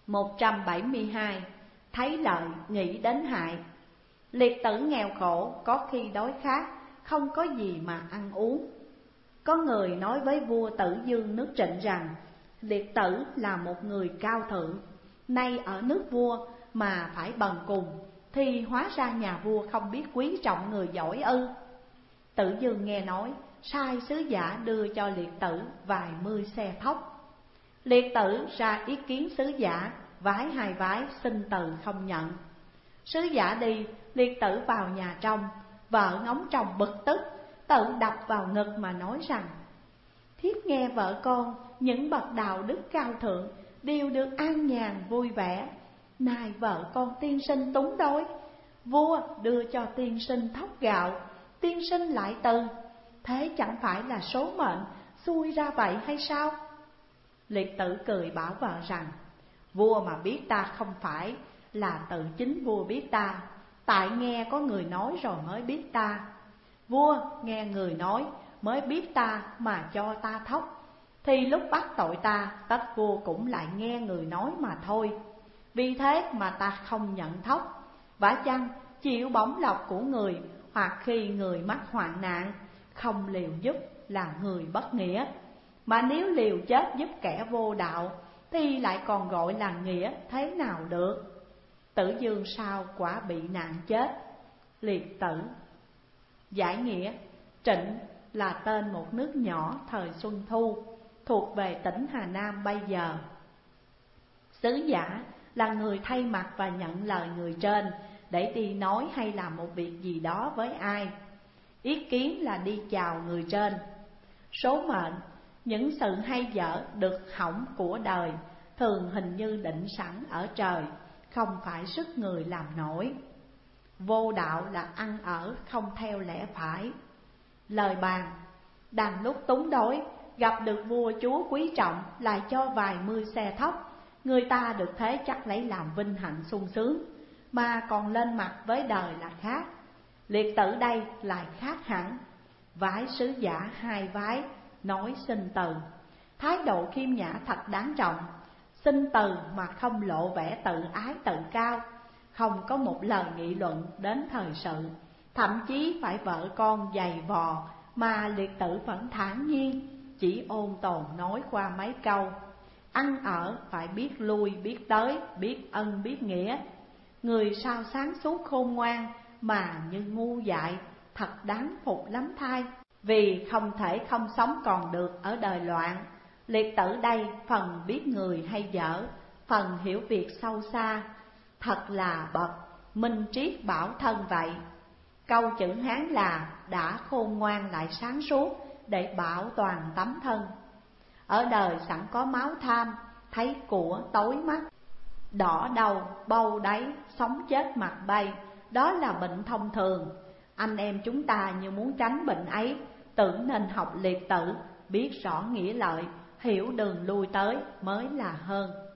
172. Thấy lợi nghĩ đến hại. Liệt tử nghèo khổ, có khi đói khát, không có gì mà ăn uống. Có người nói với vua Tử Dương nước Trịnh rằng liệt tử là một người cao thượng, nay ở nước vua mà phải bần cùng, thì hóa ra nhà vua không biết quý trọng người giỏi ư. Tử Dương nghe nói, sai sứ giả đưa cho liệt tử vài mươi xe thóc. Liệt tử ra ý kiến sứ giả, vái hai vái xin từ không nhận. Sứ giả đi, liệt tử vào nhà trong, vợ ngóng chồng bực tức, tự đập vào ngực mà nói rằng: thiếp nghe vợ con, những bậc đạo đức cao thượng đều được an nhàn vui vẻ, nay vợ con tiên sinh túng đói, vua đưa cho tiên sinh thóc gạo, tiên sinh lại từ, thế chẳng phải là số mệnh xui ra vậy hay sao? Liệt tử cười bảo vợ rằng: vua mà biết ta không phải là tự chính vua biết ta, tại nghe có người nói rồi mới biết ta. Vua nghe người nói mới biết ta mà cho ta thóc, thì lúc bắt tội ta, tất vua cũng lại nghe người nói mà thôi. Vì thế mà ta không nhận thóc. Vả chăng chịu bổng lộc của người, hoặc khi người mắc hoạn nạn, không liều giúp là người bất nghĩa. Mà nếu liều chết giúp kẻ vô đạo, thì lại còn gọi là nghĩa thế nào được? Tử Dương sao quả bị nạn chết. Liệt tử. Giải nghĩa: Trịnh là tên một nước nhỏ thời Xuân Thu, thuộc về tỉnh Hà Nam bây giờ. Sứ giả là người thay mặt và nhận lời người trên để đi nói hay làm một việc gì đó với ai. Ý kiến là đi chào người trên. Số mệnh: những sự hay dở được hỏng của đời thường hình như định sẵn ở trời, không phải sức người làm nổi. Vô đạo là ăn ở không theo lẽ phải. Lời bàn: đằng lúc túng đói, gặp được vua chúa quý trọng, lại cho vài mươi xe thóc, người ta được thế chắc lấy làm vinh hạnh sung sướng, mà còn lên mặt với đời là khác. Liệt tử đây lại khác hẳn, vái sứ giả hai vái, nói xin từ. Thái độ khiêm nhã thật đáng trọng, xin từ mà không lộ vẻ tự ái tự cao, không có một lời nghị luận đến thời sự, thậm chí phải vợ con giày vò mà liệt tử vẫn thản nhiên, chỉ ôn tồn nói qua mấy câu. Ăn ở phải biết lui biết tới, biết ân biết nghĩa. Người sao sáng suốt khôn ngoan mà như ngu dại, thật đáng phục lắm thay. Vì không thể không sống còn được ở đời loạn. Liệt tử đây phần biết người hay dở, phần hiểu việc sâu xa, thật là bậc minh triết bảo thân vậy. Câu chữ Hán là đã khôn ngoan lại sáng suốt, để bảo toàn tấm thân. Ở đời sẵn có máu tham, thấy của tối mắt, đỏ đầu bâu đáy, sống chết mặt bay, đó là bệnh thông thường. Anh em chúng ta như muốn tránh bệnh ấy, tưởng nên học liệt tử, biết rõ nghĩa lợi, hiểu đường lui tới mới là hơn.